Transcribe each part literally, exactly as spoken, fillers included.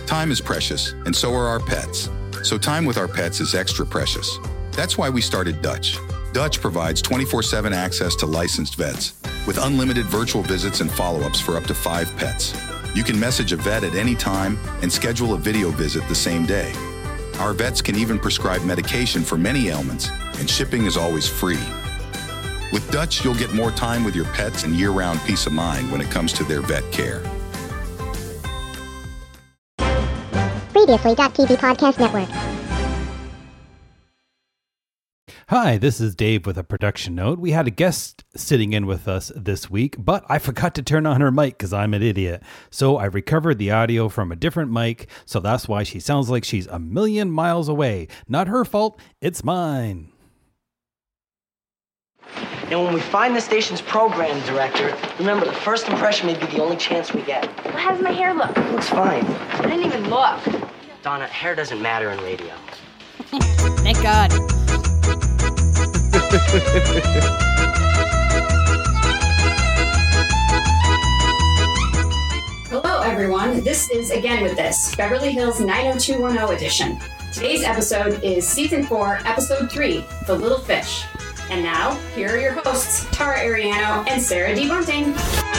Time is precious, and so are our pets. So time with our pets is extra precious. That's why we started Dutch. Dutch provides twenty-four seven access to licensed vets with unlimited virtual visits and follow-ups for up to five pets. You can message a vet at any time and schedule a video visit the same day. Our vets can even prescribe medication for many ailments, and shipping is always free. With Dutch, you'll get more time with your pets and year-round peace of mind when it comes to their vet care. Previously.T V Podcast Network. Hi, this is Dave with a production note. We had a guest sitting in with us this week, but I forgot to turn on her mic because I'm an idiot. So I recovered the audio from a different mic, so that's why she sounds like she's a million miles away. Not her fault, it's mine. And when we find the station's program director, remember, the first impression may be the only chance we get. Well, how does my hair look? It looks fine. I didn't even look. Donna, hair doesn't matter in radio. Thank God. Hello, everyone. This is Again With This, Beverly Hills nine oh two one oh edition. Today's episode is Season four, Episode three, The Little Fish. And now, here are your hosts, Tara Ariano and Sarah D. Bunting.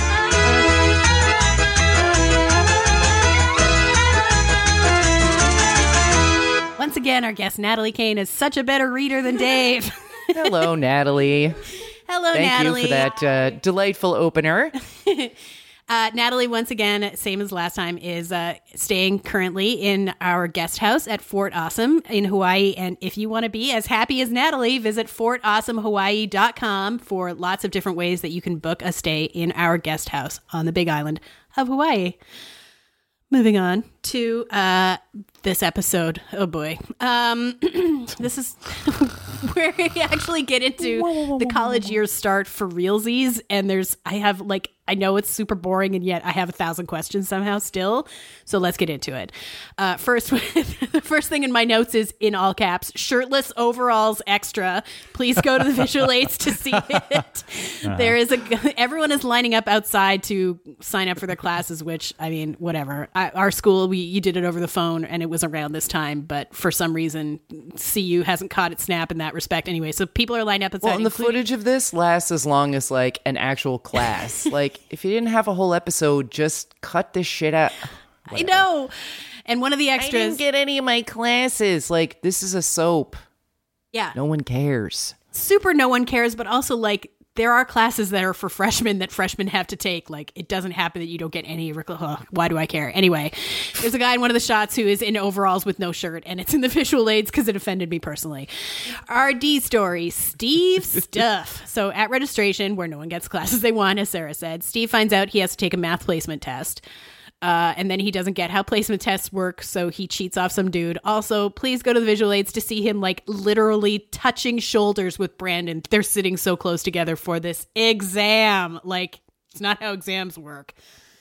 Once again, our guest Natalie Kane is such a better reader than Dave. Hello, Natalie. Hello, Thank Natalie. Thank you for that uh, delightful opener. Uh, Natalie, once again, same as last time, is uh, staying currently in our guest house at Fort Awesome in Hawaii. And if you want to be as happy as Natalie, visit fort awesome hawaii dot com for lots of different ways that you can book a stay in our guest house on the Big Island of Hawaii. Moving on to uh, this episode. Oh, boy. Um, this is where we actually get into the college years start for realsies. And there's, I have like, I know it's super boring, and yet I have a thousand questions somehow still. So let's get into it. Uh, first, the first thing in my notes is in all caps, shirtless overalls extra. Please go to the visual aids to see it. Uh-huh. There is a, everyone is lining up outside to sign up for their classes, which, I mean, whatever. I, our school, we you did it over the phone, and it was around this time, but for some reason, C U hasn't caught its snap in that respect anyway. So people are lined up outside. Well, and the including- footage of this lasts as long as, like, an actual class. Like, if you didn't have a whole episode, just cut this shit out. Whatever. I know. And one of the extras. I didn't get any of my classes. Like, this is a soap. Yeah. No one cares. Super no one cares, but also, like, there are classes that are for freshmen that freshmen have to take. Like, it doesn't happen that you don't get any. Uh, why do I care? Anyway, there's a guy in one of the shots who is in overalls with no shirt, and it's in the visual aids because it offended me personally. R D story, Steve Stuff. So at registration, where no one gets classes they want, as Sarah said, Steve finds out he has to take a math placement test. Uh, and then he doesn't get how placement tests work, so he cheats off some dude. Also, please go to the visual aids to see him, like, literally touching shoulders with Brandon. They're sitting so close together for this exam. Like, it's not how exams work.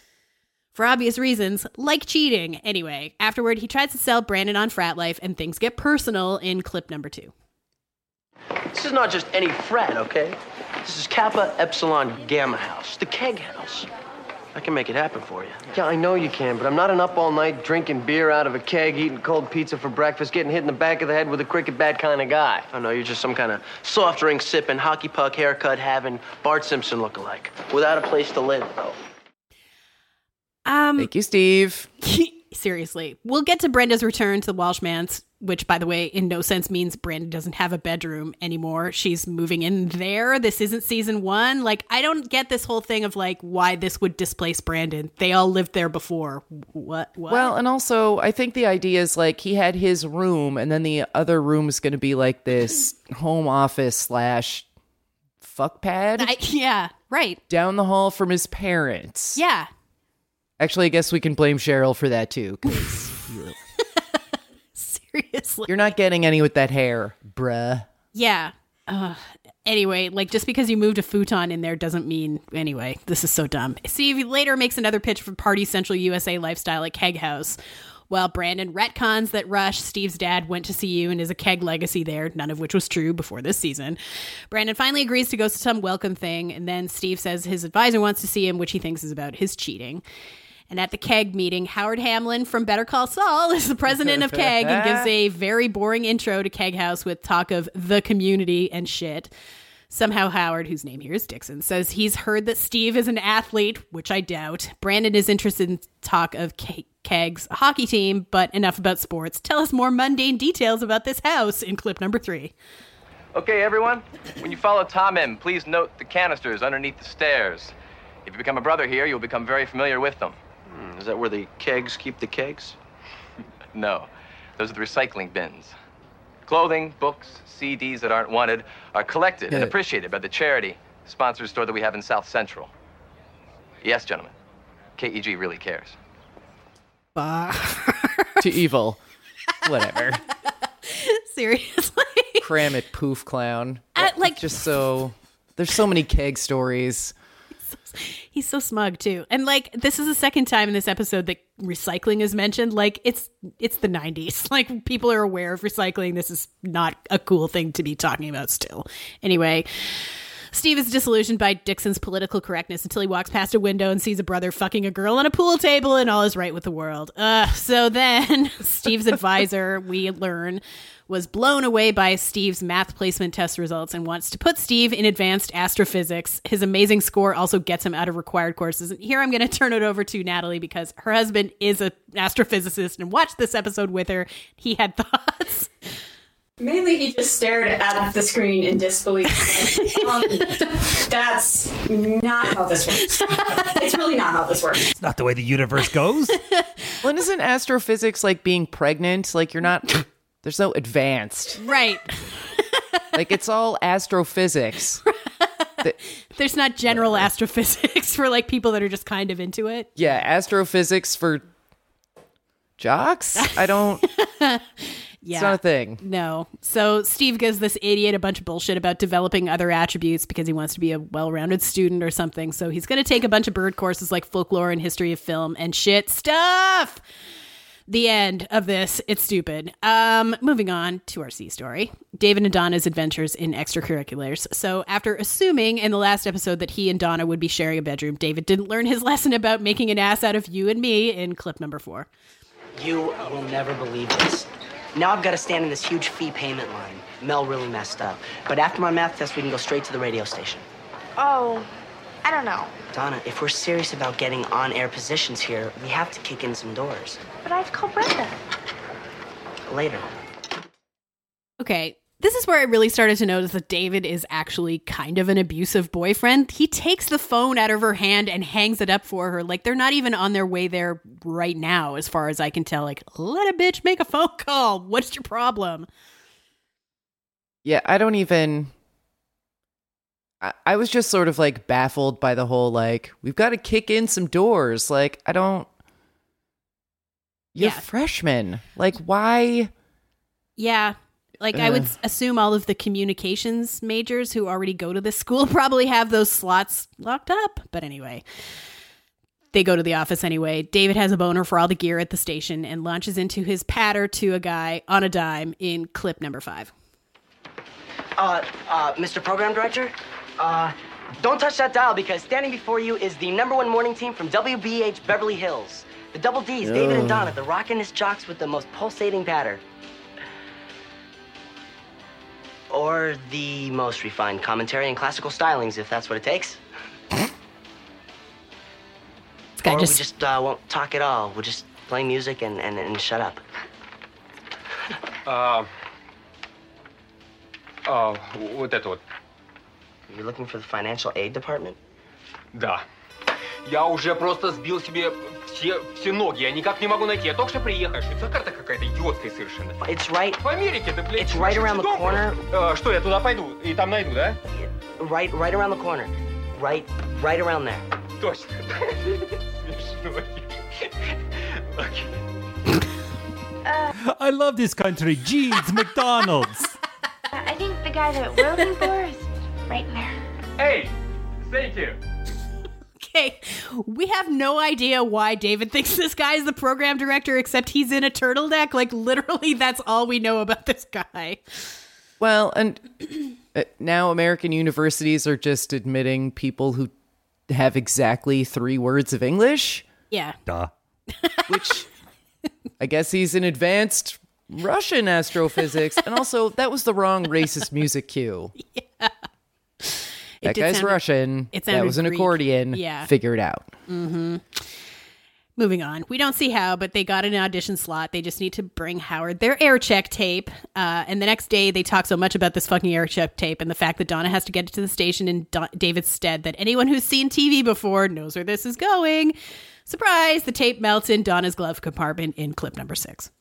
For obvious reasons, like cheating. Anyway, afterward, he tries to sell Brandon on frat life, and things get personal in clip number two. This is not just any frat, okay? This is Kappa Epsilon Gamma House, the keg house. I can make it happen for you. Yeah, I know you can, but I'm not an up all night drinking beer out of a keg, eating cold pizza for breakfast, getting hit in the back of the head with a cricket bat kind of guy. I know you're just some kind of soft drink sipping, hockey puck haircut having, Bart Simpson lookalike. Without a place to live, though. Um, Thank you, Steve. Seriously. We'll get to Brenda's return to the Walsh Manse, which, by the way, in no sense means Brenda doesn't have a bedroom anymore. She's moving in there. This isn't season one. Like, I don't get this whole thing of, like, why this would displace Brandon. They all lived there before. What? What? Well, and also, I think the idea is, like, he had his room, and then the other room is going to be, like, this home office slash fuck pad. I, yeah, right. Down the hall from his parents. Yeah. Actually, I guess we can blame Cheryl for that, too, because seriously, you're not getting any with that hair, bruh. Yeah. Uh, anyway, like, just because you moved a futon in there doesn't mean, anyway, this is so dumb. Steve later makes another pitch for Party Central U S A lifestyle at Keg House. While Brandon retcons that Rush, Steve's dad, went to C U and is a keg legacy there, none of which was true before this season. Brandon finally agrees to go to some welcome thing, and then Steve says his advisor wants to see him, which he thinks is about his cheating. And at the Keg meeting, Howard Hamlin from Better Call Saul is the president of Keg and gives a very boring intro to Keg House with talk of the community and shit. Somehow Howard, whose name here is Dixon, says he's heard that Steve is an athlete, which I doubt. Brandon is interested in talk of Ke- Keg's hockey team, but enough about sports. Tell us more mundane details about this house in clip number three. Okay, everyone, when you follow Tom in, please note the canisters underneath the stairs. If you become a brother here, you'll become very familiar with them. Hmm, is that where the kegs keep the kegs? No, those are the recycling bins. Clothing, books, C Ds that aren't wanted are collected and appreciated by the charity sponsor store that we have in South Central. Yes, gentlemen, K E G really cares. Uh. To evil. Whatever. Seriously. Cram it, poof clown. Uh, like just so there's so many Keg stories. He's so smug too. And like this is the second time in this episode that recycling is mentioned. Like it's it's the nineties. Like people are aware of recycling. This is not a cool thing to be talking about still. Anyway, Steve is disillusioned by Dixon's political correctness until he walks past a window and sees a brother fucking a girl on a pool table and all is right with the world. Uh, so then Steve's advisor, we learn, was blown away by Steve's math placement test results and wants to put Steve in advanced astrophysics. His amazing score also gets him out of required courses. And here I'm going to turn it over to Natalie because her husband is an astrophysicist and watched this episode with her. He had thoughts. Mainly, he just stared at the screen in disbelief. Like, um, that's not how this works. It's really not how this works. It's not the way the universe goes. Well, isn't astrophysics like being pregnant? Like you're not... There's no advanced. Right. Like, it's all astrophysics. the, There's not general whatever. astrophysics for, like, people that are just kind of into it. Yeah, astrophysics for jocks? I don't... Yeah. It's not a thing. No. So Steve gives this idiot a bunch of bullshit about developing other attributes because he wants to be a well-rounded student or something. So he's going to take a bunch of bird courses like folklore and history of film and shit stuff. The end of this. It's stupid. Um, moving on to our C story. David and Donna's adventures in extracurriculars. So after assuming in the last episode that he and Donna would be sharing a bedroom, David didn't learn his lesson about making an ass out of you and me in clip number four. You will never believe this. Now I've got to stand in this huge fee payment line. Mel really messed up. But after my math test, we can go straight to the radio station. Oh, I don't know. Donna, if we're serious about getting on-air positions here, we have to kick in some doors. But I have to call Brenda. Later. Okay, this is where I really started to notice that David is actually kind of an abusive boyfriend. He takes the phone out of her hand and hangs it up for her. Like, they're not even on their way there right now, as far as I can tell. Like, let a bitch make a phone call. What's your problem? Yeah, I don't even... I, I was just sort of, like, baffled by the whole, like, we've got to kick in some doors. Like, I don't... You're yeah. freshmen. Like, why? Yeah. Like, uh. I would assume all of the communications majors who already go to this school probably have those slots locked up. But anyway, they go to the office anyway. David has a boner for all the gear at the station and launches into his patter to a guy on a dime in clip number five. Uh, uh, Mister Program Director, uh, don't touch that dial because standing before you is the number one morning team from W B H Beverly Hills. The Double D's, oh. David and Donna, the rockin'est jocks with the most pulsating patter. Or the most refined commentary and classical stylings, if that's what it takes. This guy or just... we just uh, won't talk at all. We'll just play music and, and, and shut up. Uh, uh, вот это вот. You're looking for the financial aid department? Да. Я уже просто сбил себе все, все ноги. Я никак не могу найти. Я только что приехал. Швейцарка какая-то идиотская совершенно. It's right... В Америке, да, блядь. It's right around the corner. Uh, что, я туда пойду и там найду, да? Right, right around the corner. Right, right around there. Точно. Смешно. I love this country. Gee, it's McDonald's. I think the guy that we're looking for is right in there. Hey, thank you. Okay, we have no idea why David thinks this guy is the program director, except he's in a turtleneck. Like, literally, that's all we know about this guy. Well, and uh, now American universities are just admitting people who have exactly three words of English. Yeah. Duh. Which I guess he's in advanced Russian astrophysics. And also, that was the wrong racist music cue. Yeah. That guy's sound, Russian. It that was an Greek. accordion. Yeah. Figure it out. Mm-hmm. Moving on. We don't see how, but they got an audition slot. They just need to bring Howard their air check tape. Uh, and the next day, they talk so much about this fucking air check tape and the fact that Donna has to get it to the station in Do- David's stead that anyone who's seen T V before knows where this is going. Surprise! The tape melts in Donna's glove compartment in clip number six.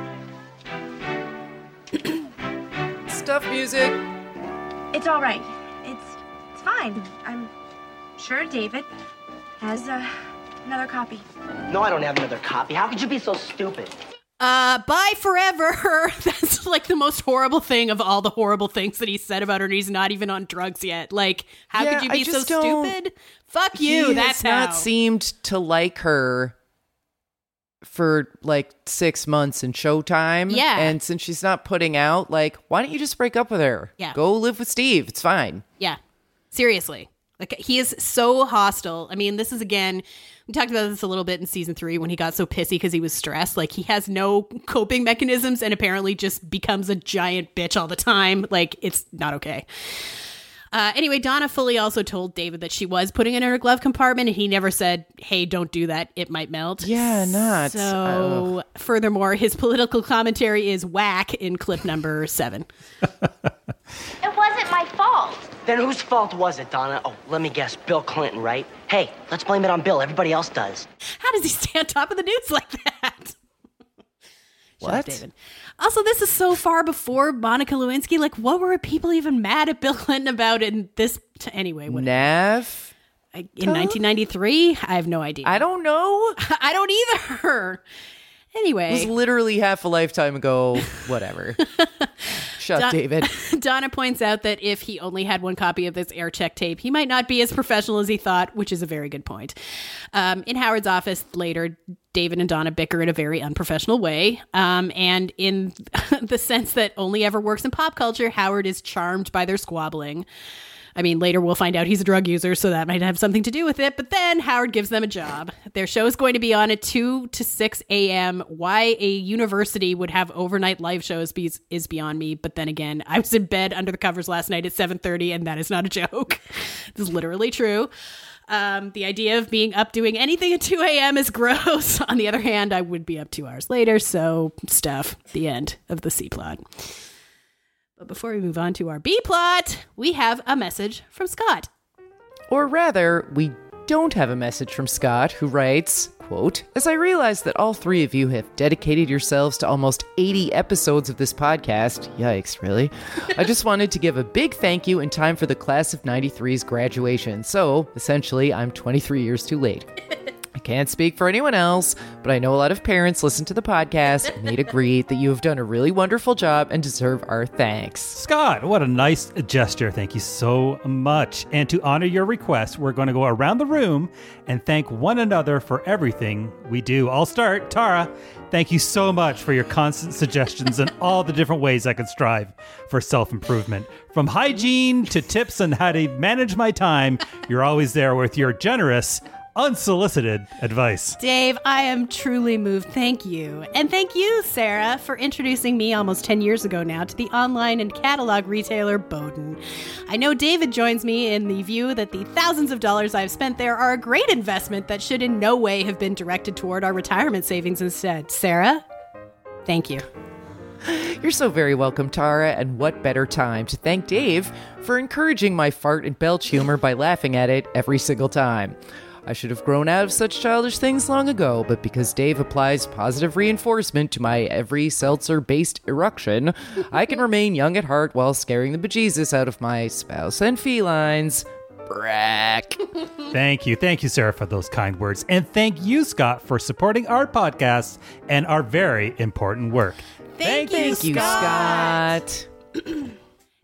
Stuff music. It's all right. It's it's fine. I'm sure David has uh, another copy. No, I don't have another copy. How could you be so stupid? Uh, bye forever. That's like the most horrible thing of all the horrible things that he said about her, and he's not even on drugs yet. Like, how Yeah, could you be I so just don't- stupid? Fuck you. He That's has not how. seemed to like her for like six months in Showtime. Yeah. And since she's not putting out, like, why don't you just break up with her? Yeah. Go live with Steve. It's fine. Yeah, seriously. Like, he is so hostile. I mean, this is, again, we talked about this a little bit in season three when he got so pissy because he was stressed. Like, he has no coping mechanisms and apparently just becomes a giant bitch all the time. Like, it's not okay. Uh, anyway, Donna fully also told David that she was putting it in her glove compartment, and he never said, hey, don't do that. It might melt. Yeah, not. So, furthermore, his political commentary is whack in clip number seven. It wasn't my fault. Then whose fault was it, Donna? Oh, let me guess. Bill Clinton, right? Hey, let's blame it on Bill. Everybody else does. How does he stay on top of the news like that? Shut up, What? David. Also, this is so far before Monica Lewinsky. Like, what were people even mad at Bill Clinton about in this? T- anyway, what? Nav? I, in nineteen ninety-three? I have no idea. I don't know. I don't either. Anyway. It was literally half a lifetime ago. Whatever. Shut Don- David. Donna points out that if he only had one copy of this air check tape, he might not be as professional as he thought, which is a very good point. Um, in Howard's office later, David and Donna bicker in a very unprofessional way. Um, and in the sense that only ever works in pop culture, Howard is charmed by their squabbling. I mean, later we'll find out he's a drug user, so that might have something to do with it. But then Howard gives them a job. Their show is going to be on at two to six a.m. Why a university would have overnight live shows be- is beyond me. But then again, I was in bed under the covers last night at seven thirty, and that is not a joke. This is literally true. Um, the idea of being up doing anything at two a.m. is gross. On the other hand, I would be up two hours later, so stuff. The end of the C-plot. But before we move on to our B-plot, we have a message from Scott. Or rather, we don't have a message from Scott, who writes, quote, as I realize that all three of you have dedicated yourselves to almost eighty episodes of this podcast, yikes, really, I just wanted to give a big thank you in time for the class of ninety-three's graduation. So, essentially, I'm twenty-three years too late. I can't speak for anyone else, but I know a lot of parents listen to the podcast and they'd agree that you have done a really wonderful job and deserve our thanks. Scott, what a nice gesture. Thank you so much. And to honor your request, we're going to go around the room and thank one another for everything we do. I'll start. Tara, thank you so much for your constant suggestions and all the different ways I could strive for self-improvement. From hygiene to tips on how to manage my time, you're always there with your generous, unsolicited advice. Dave, I am truly moved. Thank you. And thank you, Sarah, for introducing me almost ten years ago now to the online and catalog retailer Bowden. I know David joins me in the view that the thousands of dollars I've spent there are a great investment that should in no way have been directed toward our retirement savings instead. Sarah, thank you. You're so very welcome, Tara, and what better time to thank Dave for encouraging my fart and belch humor by laughing at it every single time. I should have grown out of such childish things long ago, but because Dave applies positive reinforcement to my every seltzer-based eruction, I can remain young at heart while scaring the bejesus out of my spouse and felines. Brack. Thank you. Thank you, Sarah, for those kind words. And thank you, Scott, for supporting our podcast and our very important work. Thank, Thank you, you, Scott. Scott.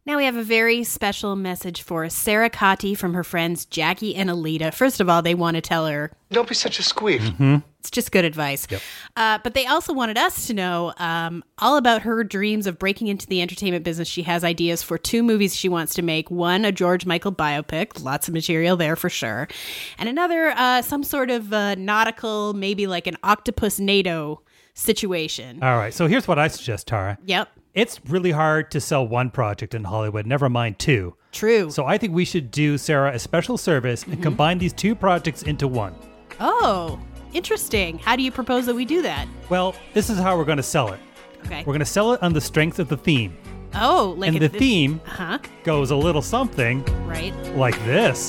Now we have a very special message for Sarah Cotti from her friends Jackie and Alita. First of all, they want to tell her, don't be such a squeef. Mm-hmm. It's just good advice. Yep. Uh, but they also wanted us to know um, all about her dreams of breaking into the entertainment business. She has ideas for two movies she wants to make. One, a George Michael biopic. Lots of material there for sure. And another, uh, some sort of uh, nautical, maybe like an Octopus NATO situation. All right. So here's what I suggest, Tara. Yep. It's really hard to sell one project in Hollywood, never mind two. True. So I think we should do, Sarah, a special service and Mhm. combine these two projects into one. Oh, interesting. How do you propose that we do that? Well, this is how we're going to sell it. Okay. We're going to sell it on the strength of the theme. Oh, like and a- the theme uh-huh. goes a little something Right. like this.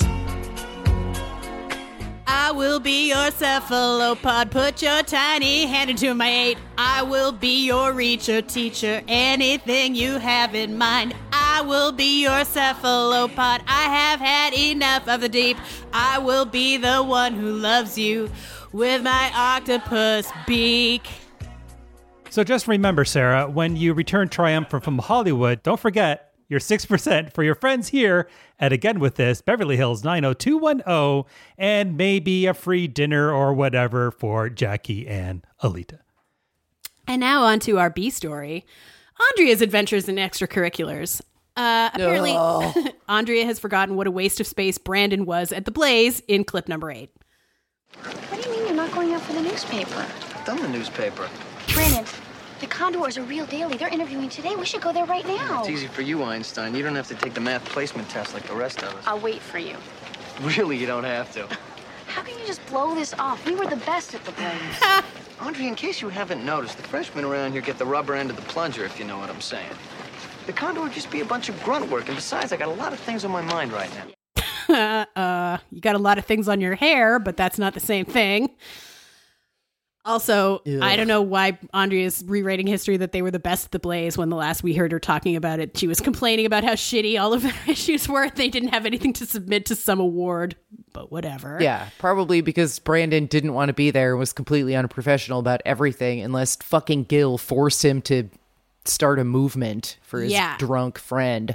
I will be your cephalopod. Put your tiny hand into my eight. I will be your reacher teacher. Anything you have in mind. I will be your cephalopod. I have had enough of the deep. I will be the one who loves you with my octopus beak. So just remember, Sarah, when you return triumphant from Hollywood, don't forget your six percent for your friends here at Again With This, Beverly Hills nine oh two one oh, and maybe a free dinner or whatever for Jackie and Alita. And now on to our B story. Andrea's adventures in extracurriculars. Uh, apparently, Oh. Andrea has forgotten what a waste of space Brandon was at the Blaze in clip number eight. What do you mean you're not going out for the newspaper? I've done the newspaper. Brandon, the Condor is a real daily. They're interviewing today. We should go there right now. It's easy for you, Einstein. You don't have to take the math placement test like the rest of us. I'll wait for you. Really, you don't have to. How can you just blow this off? We were the best at the Blaze. Andre, in case you haven't noticed, the freshmen around here get the rubber end of the plunger, if you know what I'm saying. The Condor would just be a bunch of grunt work, and besides, I got a lot of things on my mind right now. uh, you got a lot of things on your hair, but that's not the same thing. Also, Ugh. I don't know why Andrea is rewriting history that they were the best at the Blaze when the last we heard her talking about it, she was complaining about how shitty all of their issues were. They didn't have anything to submit to some award, but whatever. Yeah, probably because Brandon didn't want to be there and was completely unprofessional about everything unless fucking Gil forced him to start a movement for his Yeah. drunk friend.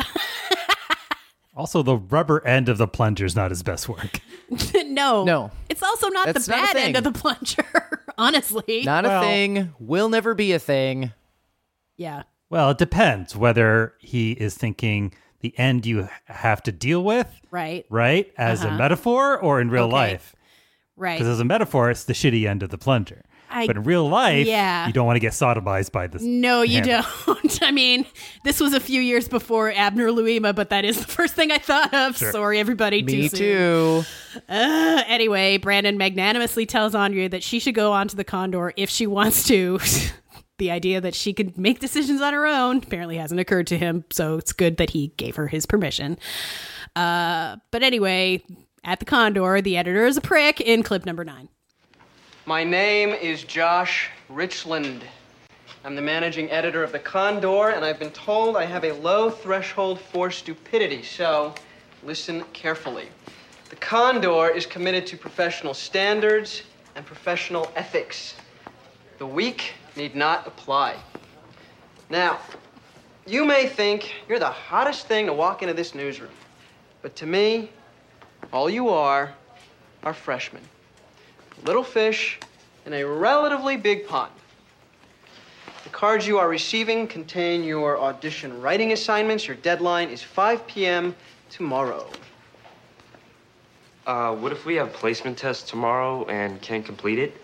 Also, the rubber end of the plunger is not his best work. no. No. It's also not That's the not a bad end thing. of the plunger, honestly. Not Well- a thing. Will never be a thing. Yeah. Well, it depends whether he is thinking the end you have to deal with, Right. right, as Uh-huh. a metaphor or in real Okay. life. Right. Because as a metaphor, it's the shitty end of the plunger. I- but in real life, yeah. you don't want to get sodomized by this. No, you hammer. don't. I mean, this was a few years before Abner Luima, but that is the first thing I thought of. Sure. Sorry, everybody. Me too. too. Soon. Uh, anyway, Brandon magnanimously tells Andrea that she should go onto the Condor if she wants to. The idea that she could make decisions on her own apparently hasn't occurred to him, so it's good that he gave her his permission. Uh, but anyway, at the Condor, the editor is a prick in clip number nine. My name is Josh Richland. I'm the managing editor of The Condor, and I've been told I have a low threshold for stupidity, so listen carefully. The Condor is committed to professional standards and professional ethics. The weak need not apply. Now, you may think you're the hottest thing to walk into this newsroom, but to me, all you are are freshmen. Little fish in a relatively big pond. The cards you are receiving contain your audition writing assignments. Your deadline is five p.m. tomorrow. Uh, what if we have placement tests tomorrow and can't complete it?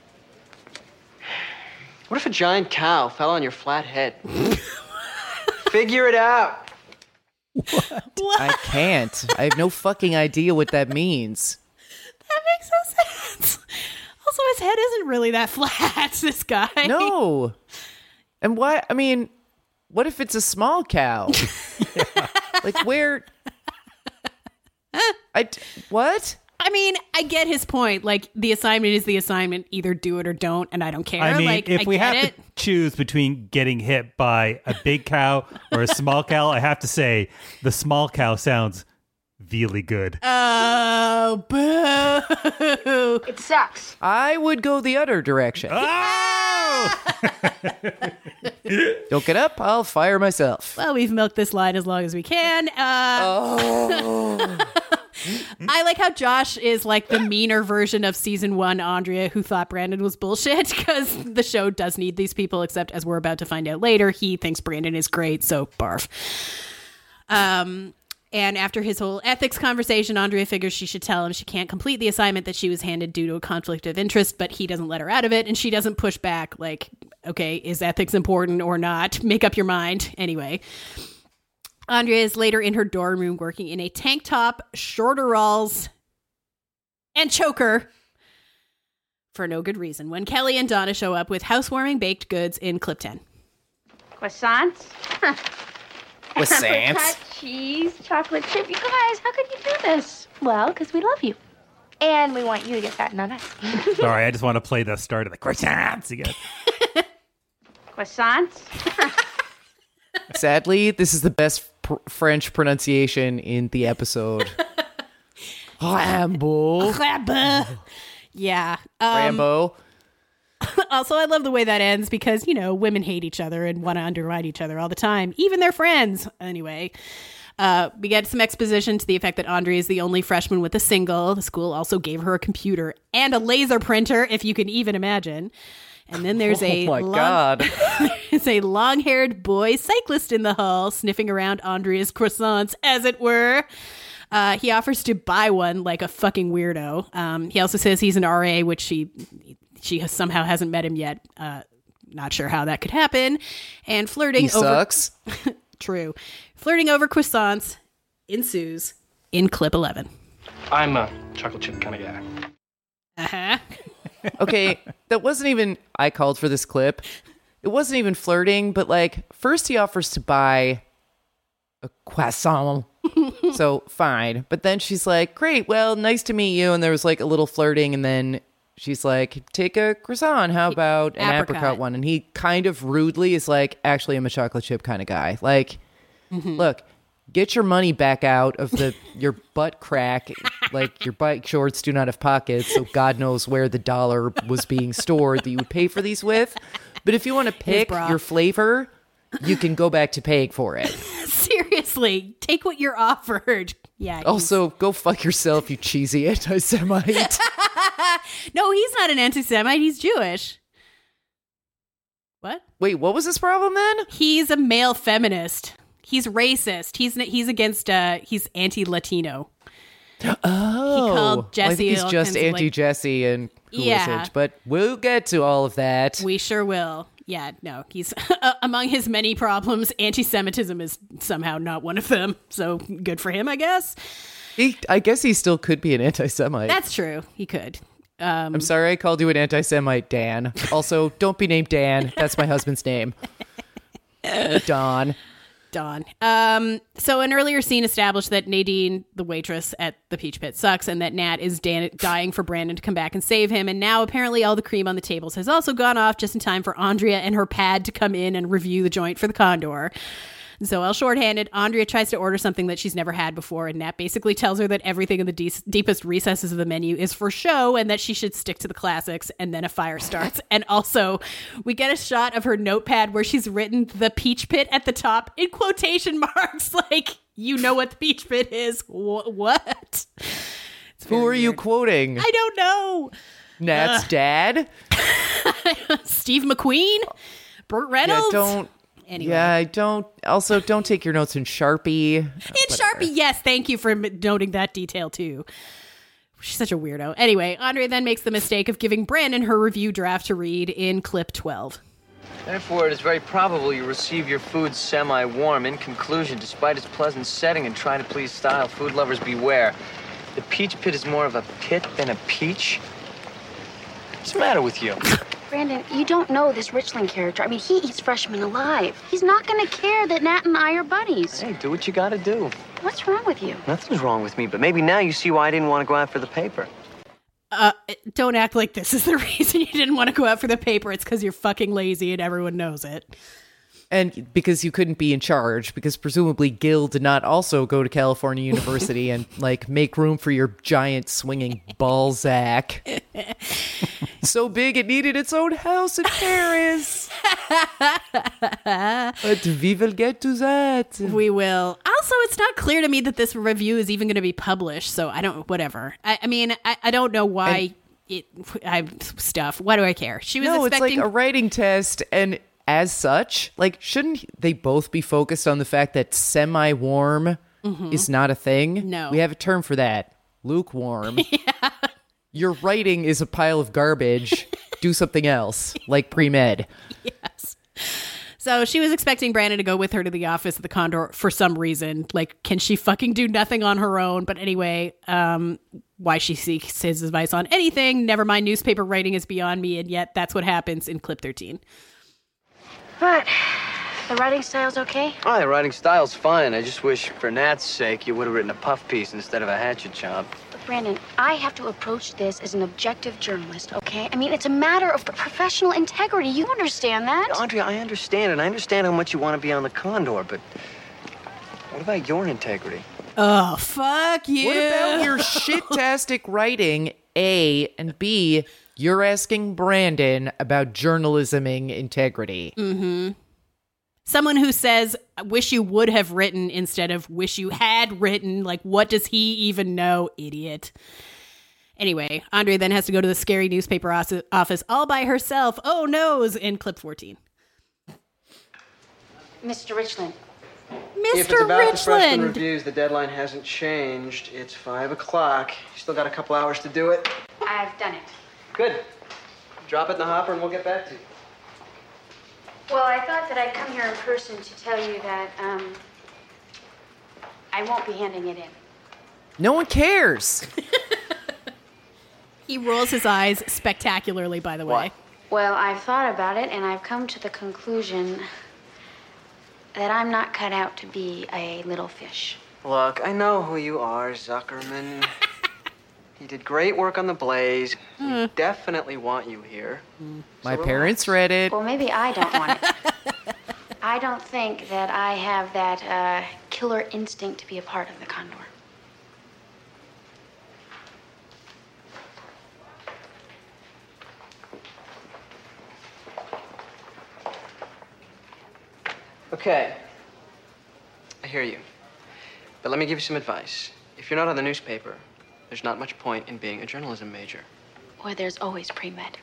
What if a giant cow fell on your flat head? Figure it out. I can't. I have no fucking idea what that means. That makes no sense. Also, his head isn't really that flat, this guy. No. And what? I mean, what if it's a small cow? Like, where? I, what? I mean, I get his point. Like, the assignment is the assignment. Either do it or don't, and I don't care. I mean, like, if I we get have it. to choose between getting hit by a big cow or a small cow, I have to say the small cow sounds really good. Oh, boo. It sucks. I would go the other direction. Oh! Don't get up, I'll fire myself. Well, we've milked this line as long as we can. Uh, oh. I like how Josh is like the meaner version of season one Andrea, who thought Brandon was bullshit, because the show does need these people, except as we're about to find out later, he thinks Brandon is great, so barf. Um, and after his whole ethics conversation, Andrea figures she should tell him she can't complete the assignment that she was handed due to a conflict of interest, but he doesn't let her out of it, and she doesn't push back, like, okay, is ethics important or not? Make up your mind. Anyway. Andrea is later in her dorm room working in a tank top, shorteralls, and choker for no good reason when Kelly and Donna show up with housewarming baked goods in clip ten. Croissants? Croissants? Apricot cheese, chocolate chip. You guys, how could you do this? Well, because we love you. And we want you to get fat and not us. Sorry, I just want to play the start of the croissants again. Croissants? Sadly, this is the best pr- French pronunciation in the episode. Rambo. Rambo. Yeah. Um, Rambo. Also, I love the way that ends because, you know, women hate each other and want to undermine each other all the time, even their friends. Anyway, uh, we get some exposition to the effect that Andrea is the only freshman with a single. The school also gave her a computer and a laser printer, if you can even imagine. And then there's a oh my long, God. there's a long-haired boy cyclist in the hall sniffing around Andrea's croissants, as it were. Uh, he offers to buy one like a fucking weirdo. Um, he also says he's an R A, which she she has, somehow hasn't met him yet. Uh, not sure how that could happen. And flirting he over sucks. True. Flirting over croissants ensues in clip eleven. I'm a chocolate chip kind of guy. Uh-huh. Okay, that wasn't even, I called for this clip. It wasn't even flirting, but like, first he offers to buy a croissant. So, fine. But then she's like, great, well, nice to meet you. And there was like a little flirting. And then she's like, take a croissant. How about an apricot, Apricot one? And he kind of rudely is like, actually, I'm a chocolate chip kind of guy. Like, Mm-hmm. look, get your money back out of the your butt crack. Like, your bike shorts do not have pockets, so God knows where the dollar was being stored that you would pay for these with. But if you want to pick bra. your flavor, you can go back to paying for it. Seriously, take what you're offered. Yeah. he's- Also, go fuck yourself, you cheesy anti-Semite. No, he's not an anti-Semite. He's Jewish. What? Wait, what was his problem then? He's a male feminist. He's racist. He's he's against. Uh, he's anti-Latino. Oh, He called well, I Jesse think he's all just kinds of, like- anti-Jesse and Coolidge, Yeah. but we'll get to all of that. We sure will. Yeah, no, he's among his many problems. Anti-Semitism is somehow not one of them. So good for him, I guess. He, I guess he still could be an anti-Semite. That's true. He could. Um, I'm sorry I called you an anti-Semite, Dan. Also, don't be named Dan. That's my husband's name. Don. Dawn. Um, so an earlier scene established that Nadine, the waitress at the Peach Pit, sucks, and that Nat is dan- dying for Brandon to come back and save him. And now apparently all the cream on the tables has also gone off just in time for Andrea and her pad to come in and review the joint for the Condor. And so, all shorthanded, Andrea tries to order something that she's never had before, and Nat basically tells her that everything in the de- deepest recesses of the menu is for show and that she should stick to the classics, and then a fire starts. And also, we get a shot of her notepad where she's written the Peach Pit at the top in quotation marks, like, you know what the Peach Pit is. Wh- what? Who are you quoting? I don't know. Nat's Ugh. dad? Steve McQueen? Burt Reynolds? Yeah, don't. Anyway. Yeah, I don't. Also, don't take your notes in Sharpie. In Sharpie, yes. Thank you for m- noting that detail, too. She's such a weirdo. Anyway, Andrea then makes the mistake of giving Brandon her review draft to read in clip twelve. Therefore, it is very probable you receive your food semi-warm. In conclusion, despite its pleasant setting and trying to please style, food lovers beware. The Peach Pit is more of a pit than a peach. What's the matter with you? Brandon, you don't know this Richland character. I mean, he eats freshmen alive. He's not going to care that Nat and I are buddies. Hey, do what you gotta do. What's wrong with you? Nothing's wrong with me, but maybe now you see why I didn't want to go out for the paper. Uh, don't act like this is the reason you didn't want to go out for the paper. It's because you're fucking lazy and everyone knows it. And because you couldn't be in charge, because presumably Gil did not also go to California University and, like, make room for your giant swinging Balzac. So big it needed its own house in Paris. But we will get to that. We will. Also, it's not clear to me that this review is even going to be published, so I don't, whatever. I, I mean, I, I don't know why and, it, I stuff. Why do I care? She was no, expecting. It's like a writing test, and as such, like, shouldn't they both be focused on the fact that semi-warm mm-hmm. is not a thing? No. We have a term for that. Lukewarm. Yeah. Your writing is a pile of garbage. Do something else, like pre-med. Yes. So she was expecting Brandon to go with her to the office of the Condor for some reason. Like, can she fucking do nothing on her own? But anyway, um, why she seeks his advice on anything, never mind newspaper writing, is beyond me. And yet that's what happens in clip thirteen. But the writing style's okay? Oh, the writing style's fine. I just wish, for Nat's sake, you would have written a puff piece instead of a hatchet job. Brandon, I have to approach this as an objective journalist, okay? I mean, it's a matter of professional integrity. You understand that? Yeah, Andrea, I understand, and I understand how much you want to be on the Condor, but what about your integrity? Oh, fuck you. What about your shit-tastic writing, A, and B, you're asking Brandon about journalisming integrity. Mm-hmm. Someone who says, wish you would have written instead of wish you had written. Like, what does he even know, idiot? Anyway, Andrea then has to go to the scary newspaper office all by herself. Oh, noes, in clip fourteen. Mister Richland. Mister If it's about Richland. the freshman reviews, the deadline hasn't changed. It's five o'clock. You still got a couple hours to do it. I've done it. Good. Drop it in the hopper and we'll get back to you. Well, I thought that I'd come here in person to tell you that, um, I won't be handing it in. No one cares. He rolls his eyes spectacularly, by the way. Well, I've thought about it, and I've come to the conclusion that I'm not cut out to be a little fish. Look, I know who you are, Zuckerman. You did great work on the Blaze. Mm. We definitely want you here. Mm. My so parents read it. Well, maybe I don't want it. I don't think that I have that uh, killer instinct to be a part of the Condor. Okay. I hear you. But let me give you some advice. If you're not on the newspaper, there's not much point in being a journalism major. Or there's always pre-med.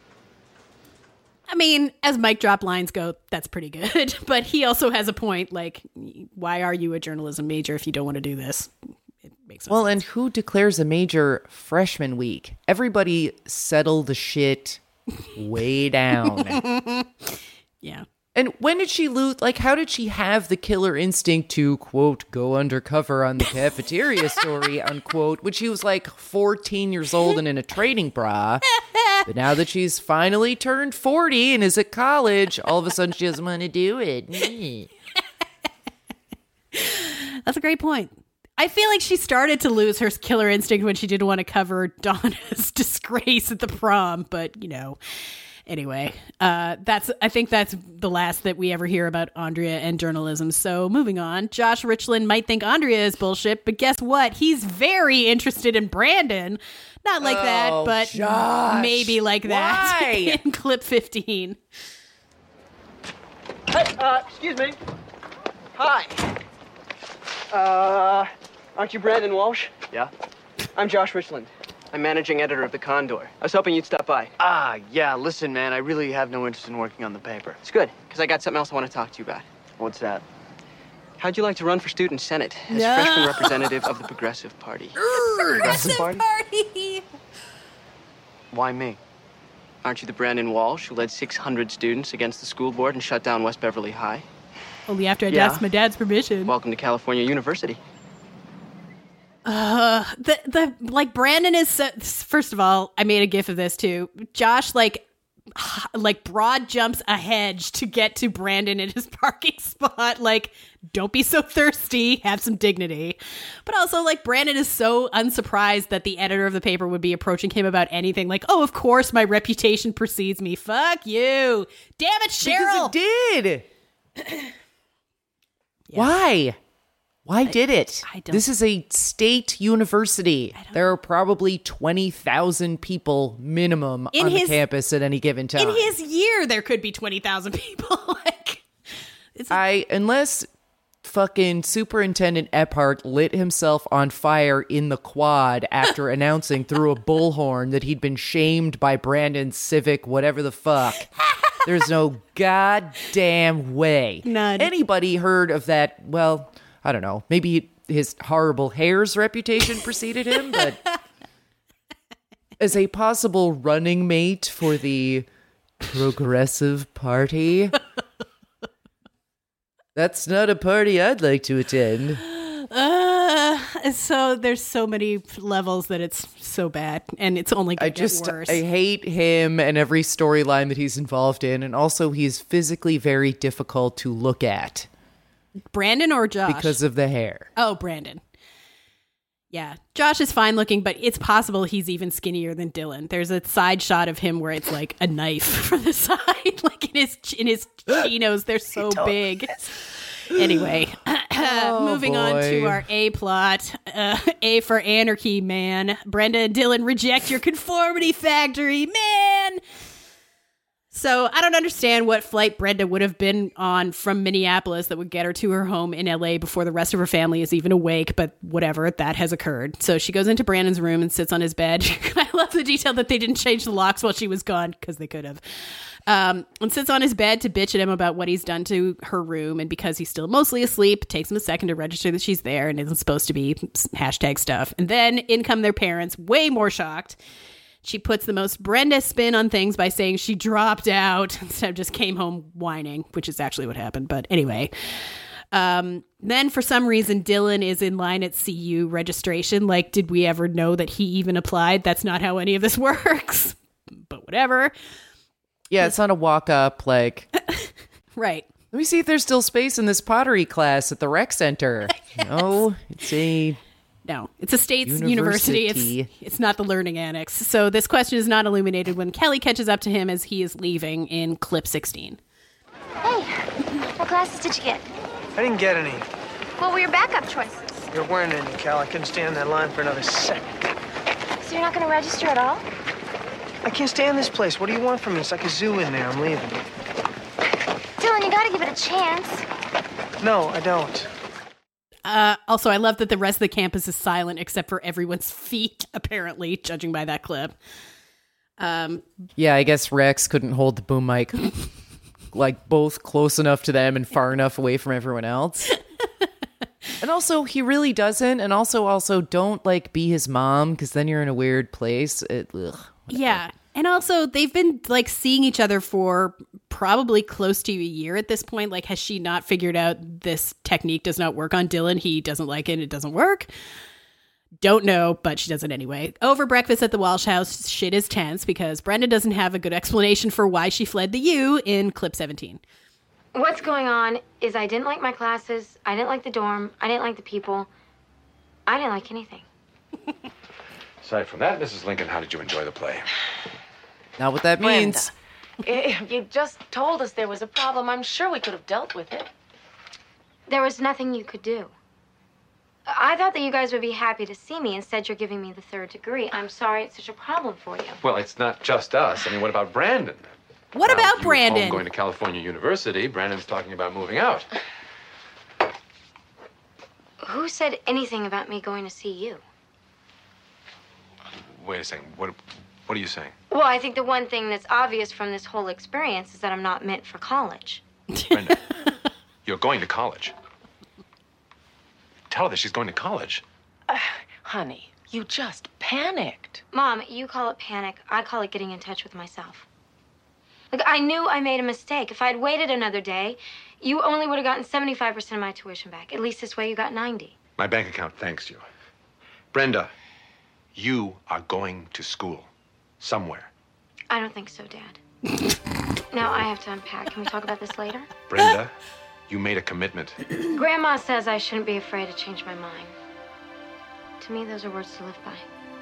I mean, as mic drop lines go, that's pretty good. But he also has a point, like, why are you a journalism major if you don't want to do this? It makes no Well, sense. and who declares a major freshman week? Everybody settle the shit way down. Yeah. And when did she lose, like, how did she have the killer instinct to, quote, go undercover on the cafeteria story, unquote, when she was like fourteen years old and in a training bra? But now that she's finally turned forty and is at college, all of a sudden she doesn't want to do it. That's a great point. I feel like she started to lose her killer instinct when she didn't want to cover Donna's disgrace at the prom, but, you know... Anyway, uh, that's I think that's the last that we ever hear about Andrea and journalism. So moving on, Josh Richland might think Andrea is bullshit, but guess what? He's very interested in Brandon. Not like oh, that, but Josh. maybe like that. Why? In clip fifteen. Hey, uh, excuse me. Hi. Uh, aren't you Brandon Walsh? Yeah? I'm Josh Richland. I'm managing editor of the Condor. I was hoping you'd stop by. Ah, yeah, listen, man, I really have no interest in working on the paper. It's good, because I got something else I want to talk to you about. What's that? How'd you like to run for student senate as No. freshman representative of the Progressive Party? Progressive Party? Party. Why me? Aren't you the Brandon Walsh who led six hundred students against the school board and shut down West Beverly High? Only after I'd Yeah. asked my dad's permission. Welcome to California University. Uh, the, the, like, Brandon is, so, first of all, I made a gif of this too. Josh, like, like, broad jumps a hedge to get to Brandon in his parking spot. Like, don't be so thirsty, have some dignity. But also, like, Brandon is so unsurprised that the editor of the paper would be approaching him about anything. Like, oh, of course, my reputation precedes me. Fuck you. Damn it, Cheryl. Because it did. Yeah. Why? Why did it? I don't, this is a state university. There are probably twenty thousand people minimum in on his, the campus at any given time. In his year, there could be twenty thousand people. Like, I unless fucking Superintendent Epphart lit himself on fire in the quad after announcing through a bullhorn that he'd been shamed by Brandon's Civic, whatever the fuck. There's no goddamn way None. anybody heard of that. Well, I don't know. Maybe his horrible hair's reputation preceded him, but as a possible running mate for the Progressive Party, that's not a party I'd like to attend. Uh, so there's so many levels that it's so bad, and it's only going I to just get worse. I hate him and every storyline that he's involved in, and also he's physically very difficult to look at. Brandon or Josh? Because of the hair. Oh, Brandon. Yeah, Josh is fine looking, but it's possible he's even skinnier than Dylan. There's a side shot of him where it's like a knife from the side, like in his in his chinos. They're so big. Anyway, oh, moving boy. on to our A plot. Uh, A for anarchy, man. Brenda and Dylan reject your conformity factory, man. So I don't understand what flight Brenda would have been on from Minneapolis that would get her to her home in L A before the rest of her family is even awake, but whatever, that has occurred. So she goes into Brandon's room and sits on his bed. I love the detail that they didn't change the locks while she was gone, because they could have. Um, and sits on his bed to bitch at him about what he's done to her room, and because he's still mostly asleep, it takes him a second to register that she's there and isn't supposed to be hashtag stuff. And then in come their parents, way more shocked. She puts the most Brenda spin on things by saying she dropped out instead of just came home whining, which is actually what happened. But anyway, um, then for some reason, Dylan is in line at C U registration. Like, did we ever know that he even applied? That's not how any of this works, but whatever. Yeah, it's not a walk up, like, right. Let me see if there's still space in this pottery class at the rec center. Yes. No, it's a... No, it's a state's University. university. It's it's not the learning annex. So this question is not illuminated when Kelly catches up to him as he is leaving in clip sixteen. Hey, what classes did you get? I didn't get any. What were your backup choices? There weren't any, Cal. I couldn't stand that line for another second. So you're not going to register at all? I can't stay in this place. What do you want from me? It's like a zoo in there. I'm leaving. Dylan, you got to give it a chance. No, I don't. Uh, also, I love that the rest of the campus is silent except for everyone's feet, apparently, judging by that clip. Um, yeah, I guess Rex couldn't hold the boom mic like both close enough to them and far enough away from everyone else. And also, he really doesn't. And also, also don't like be his mom, because then you're in a weird place. It, ugh, yeah. And also, they've been like seeing each other for probably close to a year at this point. Like, has she not figured out this technique does not work on Dylan? He doesn't like it. It doesn't work. Don't know, but she does it anyway. Over breakfast at the Walsh house, shit is tense because Brenda doesn't have a good explanation for why she fled the U in clip seventeen. What's going on is I didn't like my classes. I didn't like the dorm. I didn't like the people. I didn't like anything. Aside from that, Missus Lincoln, how did you enjoy the play? Not what that means. If you just told us there was a problem, I'm sure we could have dealt with it. There was nothing you could do. I thought that you guys would be happy to see me. Instead, you're giving me the third degree. I'm sorry it's such a problem for you. Well, it's not just us. I mean, what about Brandon? What now, about you Brandon? Home going to California University. Brandon's talking about moving out. Who said anything about me going to see you? Wait a second. What, what are you saying? Well, I think the one thing that's obvious from this whole experience is that I'm not meant for college. Brenda, you're going to college. Tell her that she's going to college. Uh, honey, you just panicked. Mom, you call it panic. I call it getting in touch with myself. Look, I knew I made a mistake. If I'd waited another day, you only would have gotten seventy-five percent of my tuition back. At least this way you got ninety. My bank account thanks you. Brenda, you are going to school. Somewhere. I don't think so, Dad. Now I have to unpack. Can we talk about this later? Brenda, you made a commitment. Grandma says I shouldn't be afraid to change my mind. To me, those are words to live by.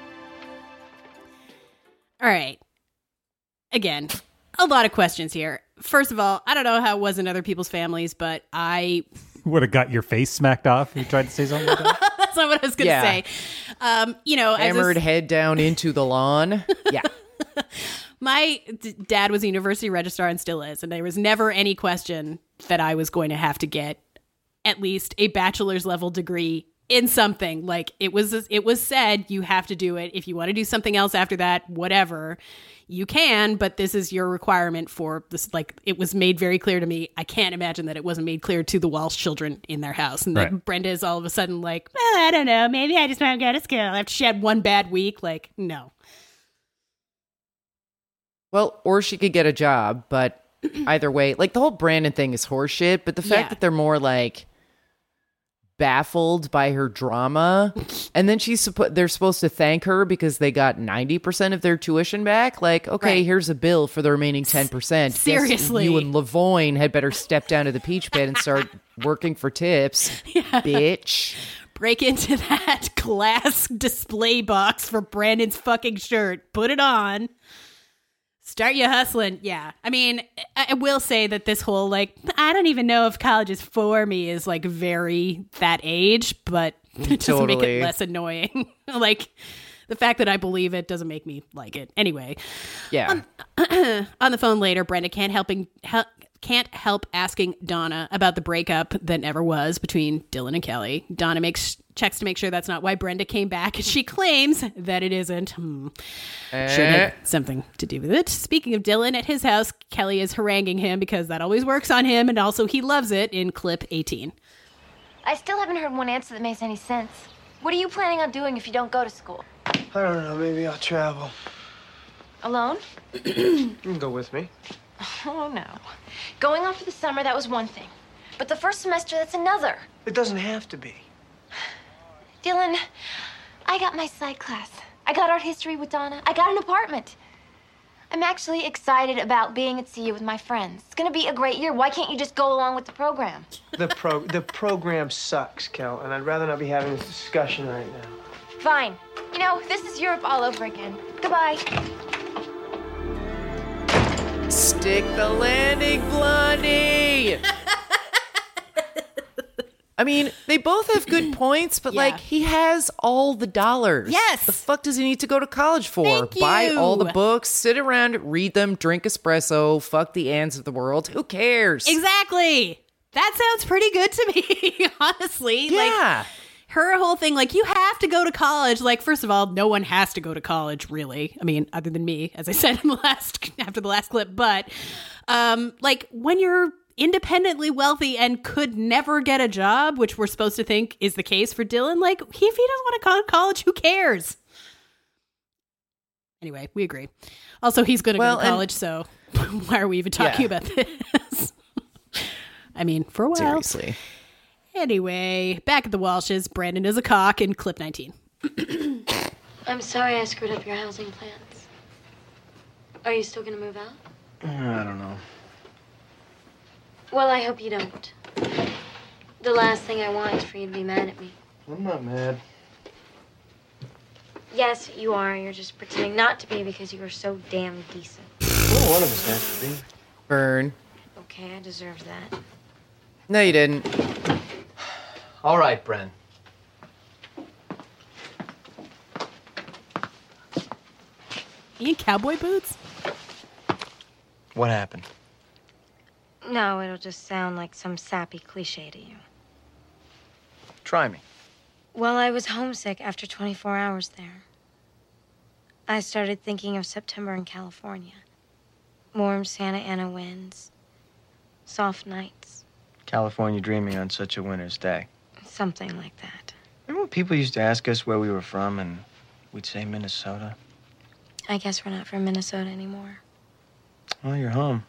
All right. Again, a lot of questions here. First of all, I don't know how it was in other people's families, but I would have got your face smacked off if you tried to say something like that. That's not what I was going to Yeah. say. Um, you know, Hammered as a, head down into the lawn. Yeah. My d- dad was a university registrar and still is, and there was never any question that I was going to have to get at least a bachelor's level degree in something. Like, it was it was said, you have to do it. If you want to do something else after that, whatever, you can, but this is your requirement for this. Like, it was made very clear to me. I can't imagine that it wasn't made clear to the Walsh children in their house. And Right. then Brenda is all of a sudden like, well, I don't know, maybe I just want to go to school after she had one bad week. Like, no. Well, or she could get a job, but either way, like, the whole Brandon thing is horseshit, but the fact Yeah. that they're more like baffled by her drama, and then she's suppo- they're supposed to thank her because they got ninety percent of their tuition back. Like, okay, Right. here's a bill for the remaining ten percent. Guess Seriously. you and Lavoine had better step down to the peach pit and start working for tips, bitch. Break into that glass display box for Brandon's fucking shirt. Put it on. Start you hustling. Yeah. I mean, I I will say that this whole, like, I don't even know if college is for me is, like, very that age, but it doesn't make Totally. it less annoying. Like, the fact that I believe it doesn't make me like it. Anyway. Yeah. On, on the phone later, Brenda can't helping hel- can't help asking Donna about the breakup that never was between Dylan and Kelly. Donna makes checks to make sure that's not why Brenda came back, and she claims that it isn't. Hmm. Sure Eh. had something to do with it. Speaking of Dylan, at his house, Kelly is haranguing him because that always works on him, and also he loves it in clip eighteen. I still haven't heard one answer that makes any sense. What are you planning on doing if you don't go to school? I don't know. Maybe I'll travel. Alone? You can go with me. Oh, no. Going off for the summer, that was one thing. But the first semester, that's another. It doesn't have to be. Dylan, I got my psych class. I got art history with Donna. I got an apartment. I'm actually excited about being at C U with my friends. It's gonna be a great year. Why can't you just go along with the program? The pro the program sucks, Kel, and I'd rather not be having this discussion right now. Fine. You know, this is Europe all over again. Goodbye. Stick the landing, Blondie! I mean, they both have good points, but Yeah. like, he has all the dollars. Yes. The fuck does he need to go to college for? Thank Buy you. all the books, sit around, read them, drink espresso, fuck the Anns of the world. Who cares? Exactly. That sounds pretty good to me, honestly. Yeah. Like, her whole thing, like, you have to go to college. Like, first of all, no one has to go to college, really. I mean, other than me, as I said in the last after the last clip. But, um, like, when you're independently wealthy and could never get a job, which we're supposed to think is the case for Dylan, like, if he doesn't want to go to college, who cares? Anyway, we agree. Also, he's going to Well, go to and- college, so why are we even talking Yeah. about this? I mean, for a while. Seriously. Anyway, back at the Walshes, Brandon is a cock in clip nineteen. I'm sorry I screwed up your housing plans. Are you still gonna move out? I don't know. Well, I hope you don't. The last thing I want is for you to be mad at me. I'm not mad. Yes, you are. You're just pretending not to be because you are so damn decent. Well, one of us has to be. Burn. Okay, I deserve that. No, you didn't. All right, Bren. You in cowboy boots? What happened? No, it'll just sound like some sappy cliche to you. Try me. Well, I was homesick after twenty-four hours there. I started thinking of September in California. Warm Santa Ana winds, soft nights, California dreaming on such a winter's day. something like that. Remember when people used to ask us where we were from and we'd say Minnesota? I guess we're not from Minnesota anymore. Well, you're home.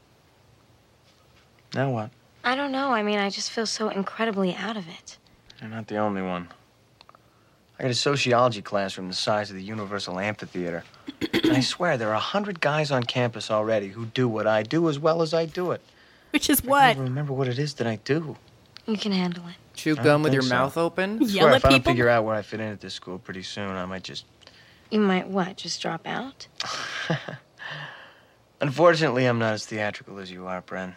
Now what? I don't know. I mean, I just feel so incredibly out of it. You're not the only one. I got a sociology classroom the size of the Universal Amphitheater. And I swear there are a hundred guys on campus already who do what I do as well as I do it. Which is I what? can't even remember what it is that I do. You can handle it. Chew I don't gum with think your so. mouth open? I swear, if I don't figure out where I fit in at this school pretty soon, I might just... You might what? Just drop out? Unfortunately, I'm not as theatrical as you are, Bren.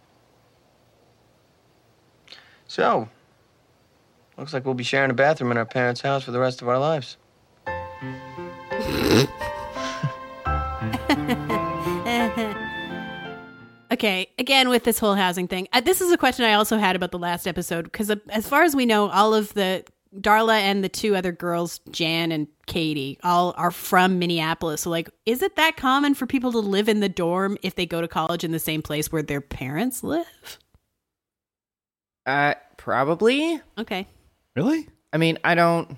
So, looks like we'll be sharing a bathroom in our parents' house for the rest of our lives. Okay, again with this whole housing thing. Uh, this is a question I also had about the last episode because uh, as far as we know, all of the Darla and the two other girls, Jan and Katie, all are from Minneapolis. So, like, is it that common for people to live in the dorm if they go to college in the same place where their parents live? Uh, probably. Okay. Really? I mean, I don't.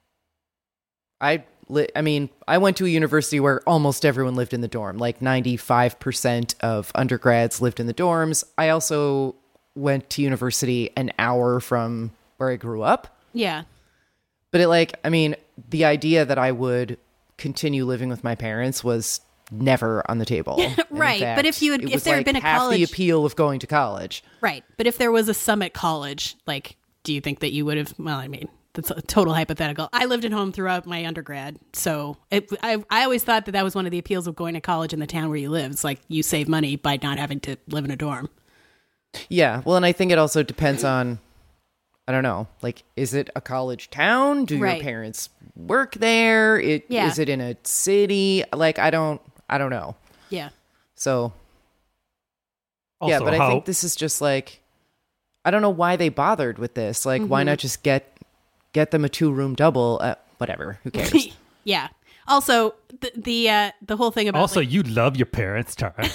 I li- I mean, I went to a university where almost everyone lived in the dorm. Like ninety-five percent of undergrads lived in the dorms. I also went to university an hour from where I grew up. Yeah. But it like, I mean, the idea that I would continue living with my parents was never on the table. Right. Fact, but if you had, it if was there like had been a half college, the appeal of going to college. Right. But if there was a Summit College, like, do you think that you would have, well, I mean, that's a total hypothetical. I lived at home throughout my undergrad. So it, I, I always thought that that was one of the appeals of going to college in the town where you live. It's like you save money by not having to live in a dorm. Yeah. Well, and I think it also depends on, I don't know, like, is it a college town? Do Right. your parents work there? It, Yeah. Is it in a city? Like, I don't, I don't know. Yeah. So, Also, yeah, but I how- think this is just like, I don't know why they bothered with this. Like, why Mhm. not just get get them a two room double? Uh, whatever, who cares? Yeah. Also, the the uh, the whole thing about Also, like, you love your parents, Tara.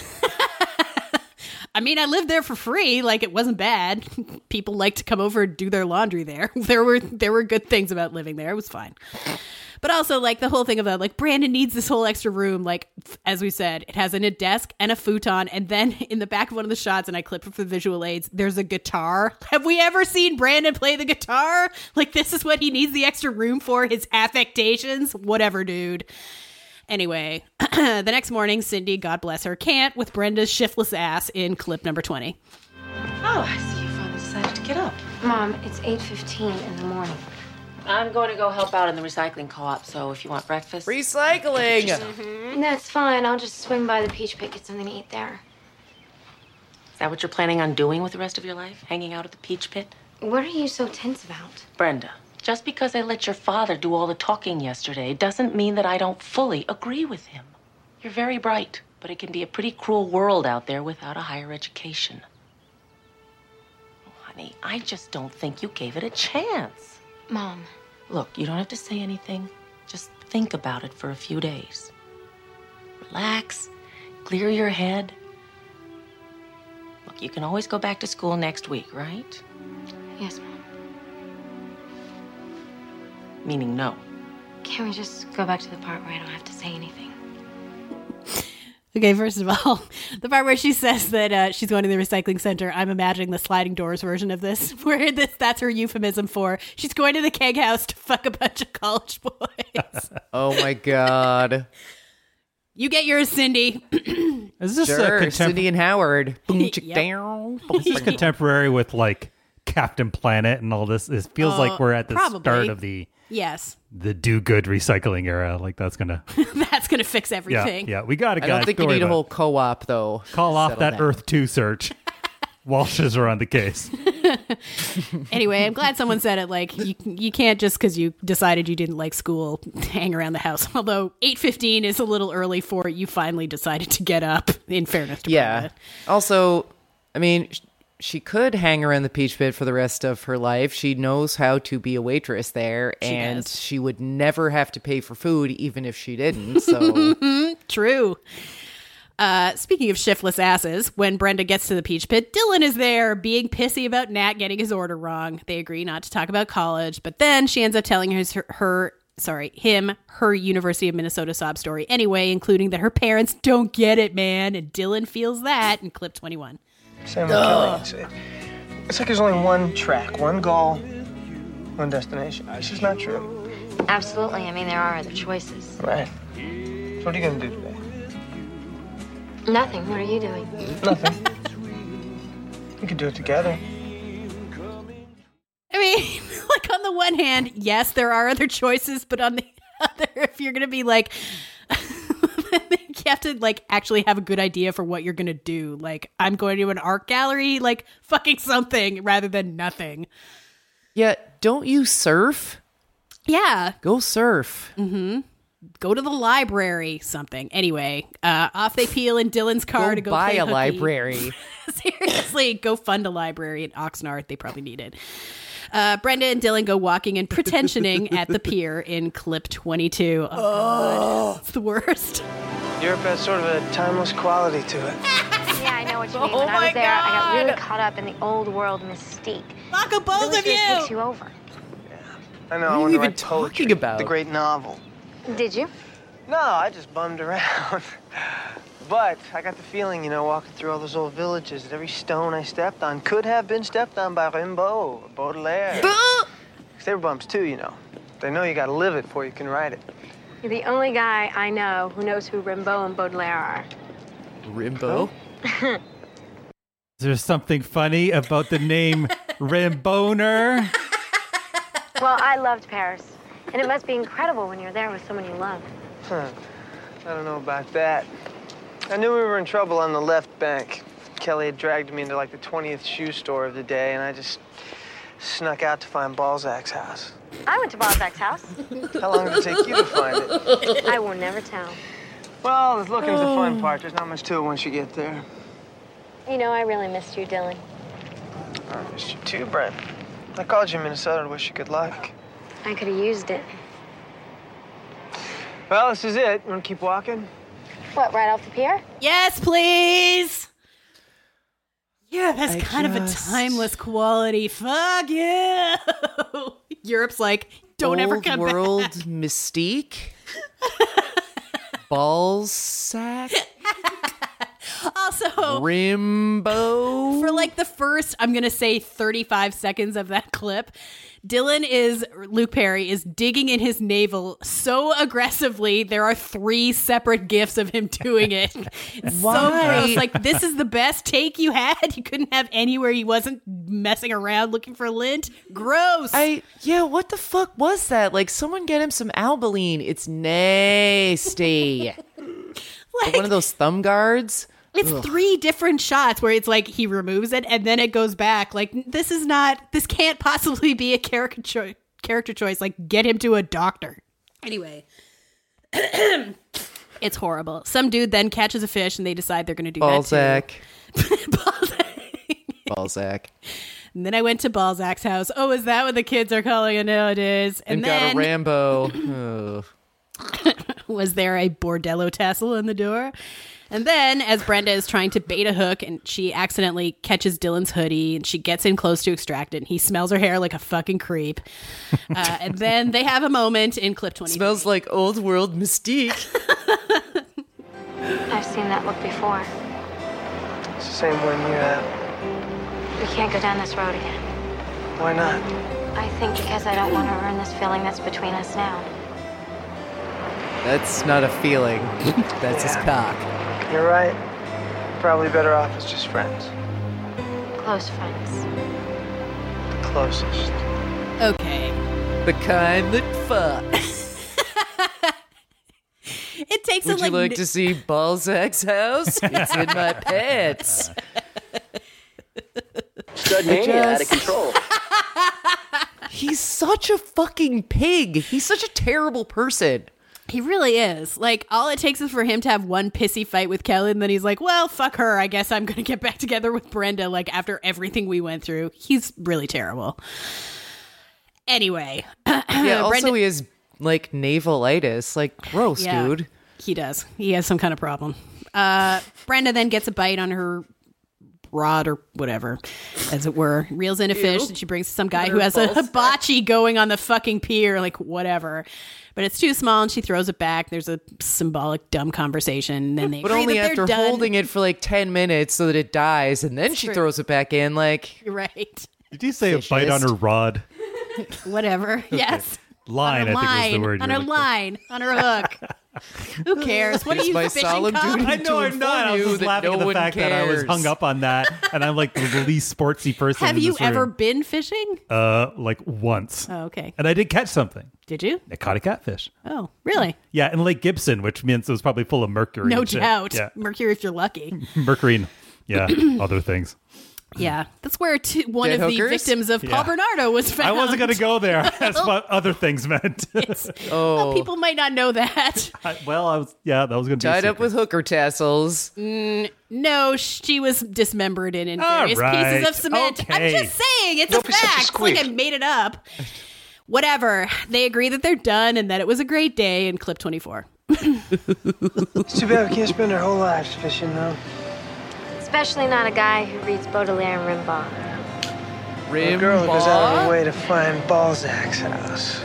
I mean, I lived there for free. Like, it wasn't bad. People like to come over and do their laundry there. There were there were good things about living there. It was fine. But also, like, the whole thing about, like, Brandon needs this whole extra room. Like, as we said, it has a desk and a futon. And then in the back of one of the shots, and I clipped it for the visual aids, there's a guitar. Have we ever seen Brandon play the guitar? Like, this is what he needs the extra room for? His affectations? Whatever, dude. Anyway, the next morning, Cindy, God bless her, can't with Brenda's shiftless ass in clip number twenty. Oh, I see you finally decided to get up. Mom, it's eight fifteen in the morning. I'm going to go help out in the recycling co-op, so if you want breakfast... Recycling! Mm-hmm. That's fine. I'll just swing by the Peach Pit, get something to eat there. Is that what you're planning on doing with the rest of your life? Hanging out at the Peach Pit? What are you so tense about? Brenda, just because I let your father do all the talking yesterday doesn't mean that I don't fully agree with him. You're very bright, but it can be a pretty cruel world out there without a higher education. Oh, honey, I just don't think you gave it a chance. Mom. Look, you don't have to say anything. Just think about it for a few days. Relax, clear your head. Look, you can always go back to school next week, right? Yes, Mom. Meaning no. Can we just go back to the part where I don't have to say anything? Okay, first of all, the part where she says that uh, she's going to the recycling center, I'm imagining the sliding doors version of this, where this that's her euphemism for she's going to the keg house to fuck a bunch of college boys. Oh my god. You get yours, Cindy. Is this sure, a contem- Cindy and Howard. Boom, chick, Yep. down. Is this contemporary with like Captain Planet and all this? It feels Uh, like we're at the probably. start of the Yes. the do good recycling era. Like that's gonna That's going to fix yeah everything. yeah. We got it, I guys. don't think Don't you worry need a about whole it. co-op though. Call off Settle that down. Earth two search. Walshes are on the case. Anyway, I'm glad someone said it. Like, you you can't just because you decided you didn't like school hang around the house. Although eight fifteen is a little early for you finally decided to get up, in fairness to Yeah. Brenda. Also, I mean, sh- she could hang around the Peach Pit for the rest of her life. She knows how to be a waitress there, She and does. she would never have to pay for food, even if she didn't. So, True. Uh, speaking of shiftless asses, when Brenda gets to the Peach Pit, Dylan is there being pissy about Nat getting his order wrong. They agree not to talk about college, but then she ends up telling his, her, her, sorry, him, her University of Minnesota sob story anyway, including that her parents don't get it, man, and Dylan feels that in clip twenty-one. Same with Kelly. It's, it- it's like there's only one track, one goal, one destination. It's just not true. Absolutely. I mean, there are other choices. Right. So what are you gonna do today? Nothing. What are you doing? Nothing. We could do it together. I mean, like, on the one hand, yes, there are other choices, but on the other, if you're going to be like, you have to, like, actually have a good idea for what you're going to do. Like, I'm going to an art gallery, like, fucking something rather than nothing. yeah, don't you surf? Yeah. Go surf. Mm-hmm. go to the library, something. Anyway, uh, off they peel in Dylan's car Go to go buy play a hooky. library. Seriously, go fund a library at Oxnard. They probably need it. Uh, Brenda and Dylan go walking and pretensioning at the pier in clip twenty-two. Oh, God. It's the worst. Europe has sort of a timeless quality to it. Yeah, I know what you mean. Oh When my I was there, I got really God. caught up in the old world mystique. Fuck a both really of sort you! takes you over. I know. What I are you wanted to even write poetry, talking about? The great novel. Did you? No, I just bummed around. But I got the feeling, you know, walking through all those old villages, that every stone I stepped on could have been stepped on by Rimbaud or Baudelaire. 'Cause they were bumps too, you know. They know you gotta live it before you can write it. You're the only guy I know who knows who Rimbaud and Baudelaire are. Rimbaud? Is there something funny about the name Ramboner? Well, I loved Paris. And it must be incredible when you're there with someone you love. Huh. I don't know about that. I knew we were in trouble on the left bank. Kelly had dragged me into like the twentieth shoe store of the day, and I just snuck out to find Balzac's house. I went to Balzac's house. How long did it take you to find it? I will never tell. Well, this looking's the fun part. There's not much to it once you get there. You know, I really missed you, Dylan. I missed you too, Brent. I called you in Minnesota to wish you good luck. I could have used it. Well, this is it. You want to keep walking? What, right off the pier? Yes, please. Yeah, that's I kind of a just- timeless quality. Fuck you. Europe's like, don't ever Old come world back. mystique. Balzac. Also, Rimbaud. for like the first, I'm going to say thirty-five seconds of that clip, Dylan is, Luke Perry is digging in his navel so aggressively. There are three separate gifs of him doing it. It's so Why? gross. Like, this is the best take you had? You couldn't have anywhere he wasn't messing around looking for lint? Gross. I yeah, what the fuck was that? Like, someone get him some Albaline. It's nasty. Like, One of those thumb guards. It's Ugh. three different shots where it's like he removes it and then it goes back. Like, this is not, this can't possibly be a character cho- character choice. Like, get him to a doctor. Anyway, it's horrible. Some dude then catches a fish and they decide they're going to do Balzac. that too. Balzac. Balzac. And then I went to Balzac's house. Oh, is that what the kids are calling it nowadays? And, And, then got a Rambo. Ugh. was there a bordello tassel on the door? And then, as Brenda is trying to bait a hook, and she accidentally catches Dylan's hoodie, and she gets in close to extract it, and he smells her hair like a fucking creep. Uh, and then they have a moment in clip twenty. Smells like old world mystique. I've seen that look before. It's the same one you have. We can't go down this road again. Why not? I think because I don't want to ruin this feeling that's between us now. That's not a feeling. That's his cock. You're right. Probably better off as just friends. Close friends. The closest. Okay. The kind that fucks. It takes Would him you like, like to see Balzac's house? It's in my pants. Stud mania out of control. He's such a fucking pig. He's such a terrible person. He really is. Like, all it takes is for him to have one pissy fight with Kelly, and then he's like, well, fuck her. I guess I'm going to get back together with Brenda, like, after everything we went through. He's really terrible. Anyway. Yeah, also Brenda- he has, like, navalitis. Like, gross, Yeah, dude. He does. He has some kind of problem. Uh, Brenda then gets a bite on her rod or whatever, as it were, reels in a fish, and she brings some guy who has a hibachi going on the fucking pier, like, whatever. But it's too small, and she throws it back. There's a symbolic dumb conversation. And then they But agree only that after they're done. holding it for, like, ten minutes so that it dies, and then she true. throws it back in, like... You're right. Did you say a bite on her rod? Whatever. Yes. Line, on her I think line, was the word. on you her were looking line, on her hook. Who cares? What It's are you my fishing solemn called? duty I know to I'm not. I was inform you just that laughing no at the one fact that I was cares. hung up on that, and I'm like the least sportsy person. Have in you this room. ever been fishing? Uh, like once. Oh, okay. And I did catch something. Did you? I caught a catfish. Oh, really? Yeah, in Lake Gibson, which means it was probably full of mercury. No and shit. doubt. Yeah, Mercury if you're lucky. mercury and yeah, other things. Yeah, that's where two, one Dead of hookers? the victims of Paul Yeah. Bernardo was found. I wasn't going to go there. That's what other things meant. Oh, Well, people might not know that. I, well, I was, yeah, that was going to be a tied up secret. with hooker tassels. Mm, no, she was dismembered in, in All various right. pieces of cement. I'm Okay. just saying, it's Don't a be such a fact. It's like I squeak. made it up. Whatever. They agree that they're done and that it was a great day in clip twenty-four. It's too bad we can't spend our whole lives fishing, though. Especially not a guy who reads Baudelaire and Rimbaud. A girl goes out of her way to find Balzac's house.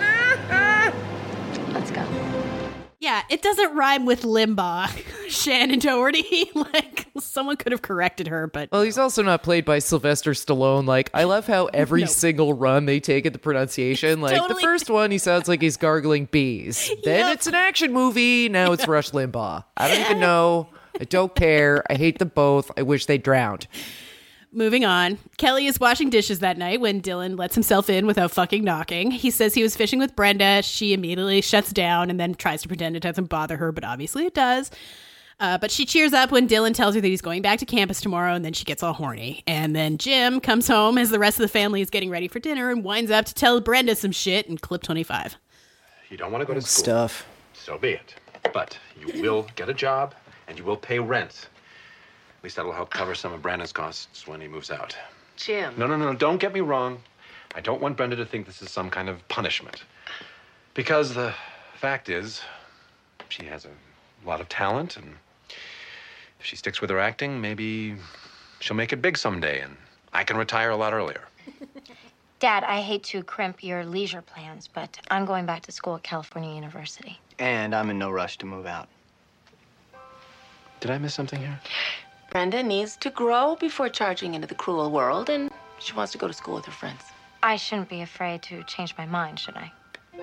Let's go. Yeah, it doesn't rhyme with Limbaugh. Shannon Doherty. Like, someone could have corrected her, but Well, he's also not played by Sylvester Stallone. Like, I love how every No. single run they take at the pronunciation. Like, Totally. the first one, he sounds like he's gargling bees. Then Yep. it's an action movie. Now it's Rush Limbaugh. I don't even know. I don't care. I hate them both. I wish they drowned. moving on. Kelly is washing dishes that night when Dylan lets himself in without fucking knocking. He says he was fishing with Brenda. She immediately shuts down and then tries to pretend it doesn't bother her, but obviously it does. Uh, but she cheers up when Dylan tells her that he's going back to campus tomorrow, and then she gets all horny. And then Jim comes home as the rest of the family is getting ready for dinner and winds up to tell Brenda some shit in clip twenty-five. You don't want to go to school. Stuff. So be it. But you will get a job, and you will pay rent. At least that'll help cover some of Brandon's costs when he moves out. Jim. No, no, no, don't get me wrong. I don't want Brenda to think this is some kind of punishment. Because the fact is, she has a lot of talent, and if she sticks with her acting, maybe she'll make it big someday, and I can retire a lot earlier. Dad, I hate to crimp your leisure plans, but I'm going back to school at California University. And I'm in no rush to move out. Did I miss something here? Brenda needs to grow before charging into the cruel world, and she wants to go to school with her friends. I shouldn't be afraid to change my mind, should I?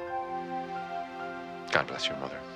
God bless your mother.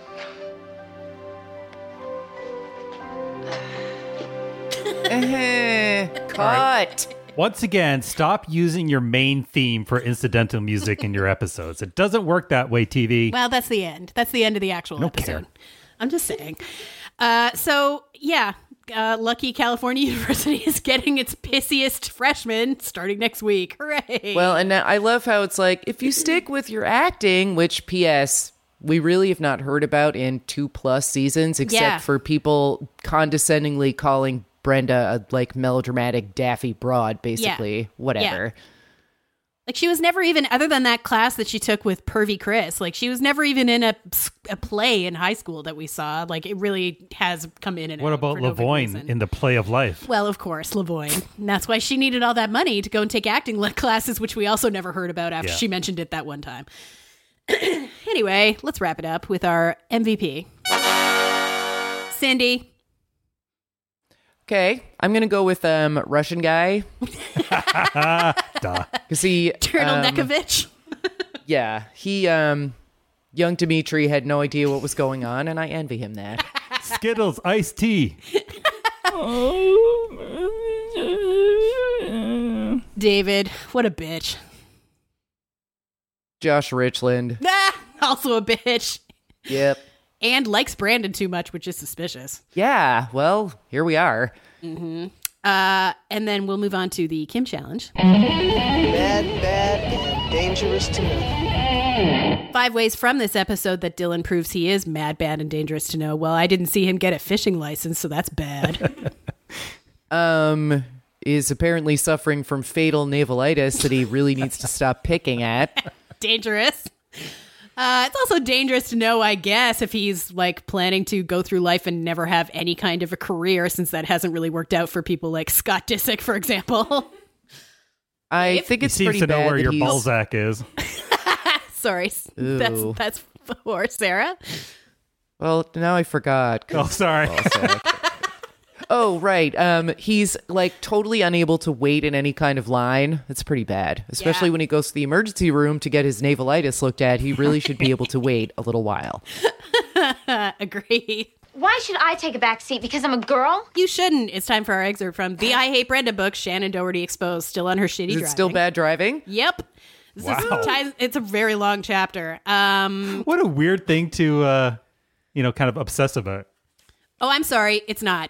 Cut. Once again, stop using your main theme for incidental music in your episodes. It doesn't work that way, T V. Well, that's the end. That's the end of the actual I don't episode. care. I'm just saying. Uh, so, yeah, uh, lucky California University is getting its pissiest freshmen starting next week. Hooray. Well, and now I love how it's like, if you stick with your acting, which P S we really have not heard about in two plus seasons, except Yeah. for people condescendingly calling Brenda a like melodramatic daffy broad, basically. Yeah. Whatever. Like, she was never even, other than that class that she took with Pervy Chris, like, she was never even in a, a play in high school that we saw. Like, it really has come in and What out about for no good Lavoine reason. in The Play of Life? Well, of course, Lavoine. And that's why she needed all that money to go and take acting le- classes, which we also never heard about after Yeah. she mentioned it that one time. Anyway, let's wrap it up with our M V P. Cindy. Okay, I'm gonna go with um Russian guy. Duh. Cause he Turtleneckovich. um, yeah, he um young Dimitri had no idea what was going on, and I envy him that. Skittles, iced tea. David, what a bitch. Josh Richland. Ah, also a bitch. Yep. And likes Brandon too much, which is suspicious. Yeah, well, here we are. Mm-hmm. Uh, and then we'll move on to the Kim Challenge. Bad, bad, and dangerous to know. Five ways from this episode that Dylan proves he is mad, bad, and dangerous to know. Well, I didn't see him get a fishing license, so that's bad. Um, is apparently suffering from fatal navalitis that he really needs to stop picking at. Dangerous. Uh, it's also dangerous to know, I guess, if he's like planning to go through life and never have any kind of a career, since that hasn't really worked out for people like Scott Disick, for example. I think it's he seems pretty to know bad where that your he's- Balzac is. Sorry, Ooh. that's that's for Sarah. Well, now I forgot. 'cause Oh, sorry. Balzac. Oh, right. Um, he's like totally unable to wait in any kind of line. It's pretty bad, especially Yeah. when he goes to the emergency room to get his navalitis looked at. He really should be able to wait a little while. Agree. Why should I take a back seat? Because I'm a girl? You shouldn't. It's time for our excerpt from the I Hate Brenda book, Shannon Doherty Exposed, still on her shitty Is it driving. still bad driving? Yep. This Wow. is ties, it's a very long chapter. Um, What a weird thing to, uh, you know, kind of obsess about. oh, I'm sorry. It's not. Oh.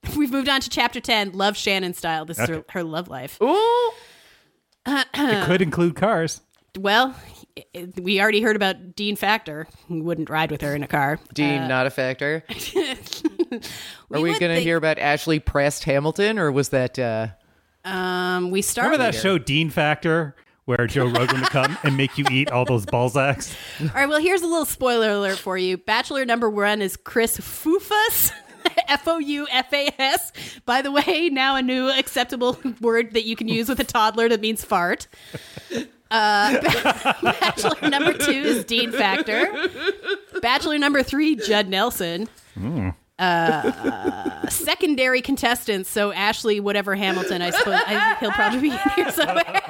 We've moved on to chapter ten, Love Shannon Style. This Okay. is her, her love life. Ooh. It could include cars. Well, i- i- we already heard about Dean Factor, who wouldn't ride with her in a car. Dean, Uh, not a factor. Are we, would going to think- hear about Ashley Prest Hamilton, or was that... Uh... Um, we started. Remember that show Dean Factor, where Joe Rogan would come and make you eat all those Balzacs? All right, well, here's a little spoiler alert for you. Bachelor number one is Chris Foufas. F O U F A S. By the way, now a new acceptable word that you can use with a toddler that means fart. Uh, Bachelor number two is Dean Factor. Bachelor number three, Judd Nelson. Mm. Uh, secondary contestants. So Ashley, whatever Hamilton, I suppose I, he'll probably be in here somewhere.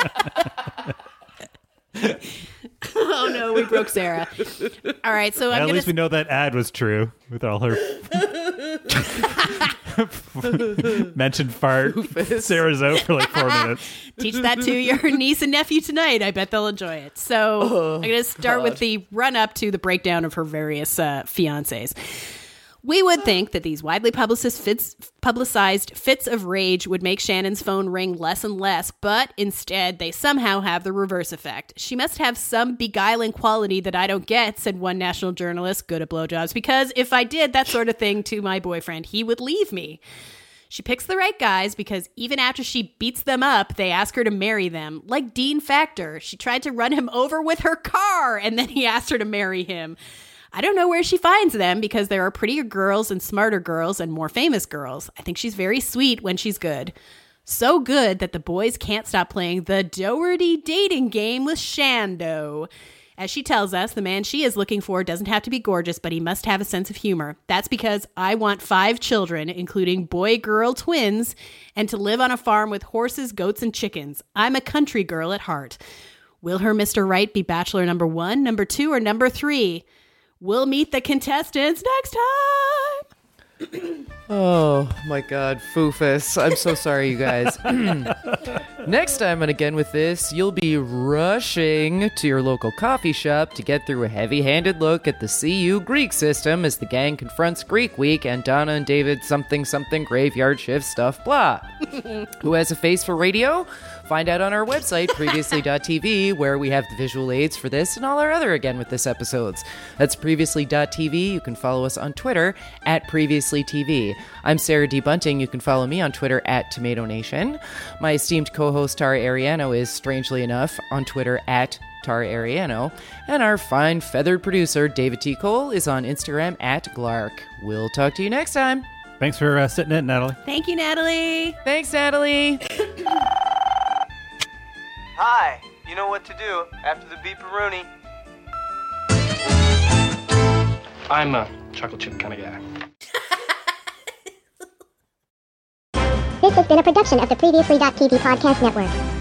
Oh no, we broke Sarah. All right, so I'm At gonna. least we know that ad was true with all her mentioned fart. Sarah's out for like four minutes. Teach that to your niece and nephew tonight. I bet they'll enjoy it. So Oh, I'm going to start God. with the run up to the breakdown of her various uh, fiancés. We would think that these widely publicized fits, publicized fits of rage would make Shannon's phone ring less and less, but instead they somehow have the reverse effect. She must have some beguiling quality that I don't get, said one national journalist, good at blowjobs, because if I did that sort of thing to my boyfriend, he would leave me. She picks the right guys because even after she beats them up, they ask her to marry them. Like Dean Factor. She tried to run him over with her car, and then he asked her to marry him. I don't know where she finds them because there are prettier girls and smarter girls and more famous girls. I think she's very sweet when she's good. So good that the boys can't stop playing the Doherty dating game with Shando. As she tells us, the man she is looking for doesn't have to be gorgeous, but he must have a sense of humor. That's because I want five children, including boy-girl twins, and to live on a farm with horses, goats, and chickens. I'm a country girl at heart. Will her Mister Right be bachelor number one, number two, or number three? We'll meet the contestants next time. Oh my God, Foofus. I'm so sorry, you guys. Next time on Again With This, you'll be rushing to your local coffee shop to get through a heavy-handed look at the C U Greek system as the gang confronts Greek Week and Donna and David something something graveyard shift stuff blah. Who has a face for radio? Find out on our website, previously dot t v, where we have the visual aids for this and all our other Again With This episodes. That's previously dot t v. You can follow us on Twitter at previously t v. I'm Sarah D. Bunting. You can follow me on Twitter at Tomato Nation. My esteemed co-host Tara Ariano is, strangely enough, on Twitter at Tara Ariano. And our fine feathered producer, David T. Cole, is on Instagram at Glark. We'll talk to you next time. Thanks for uh, sitting in, Natalie. Thank you, Natalie. Thanks, Natalie. Hi, you know what to do after the beeparoonie. I'm a chocolate chip kind of guy. This has been a production of the previously dot t v podcast network.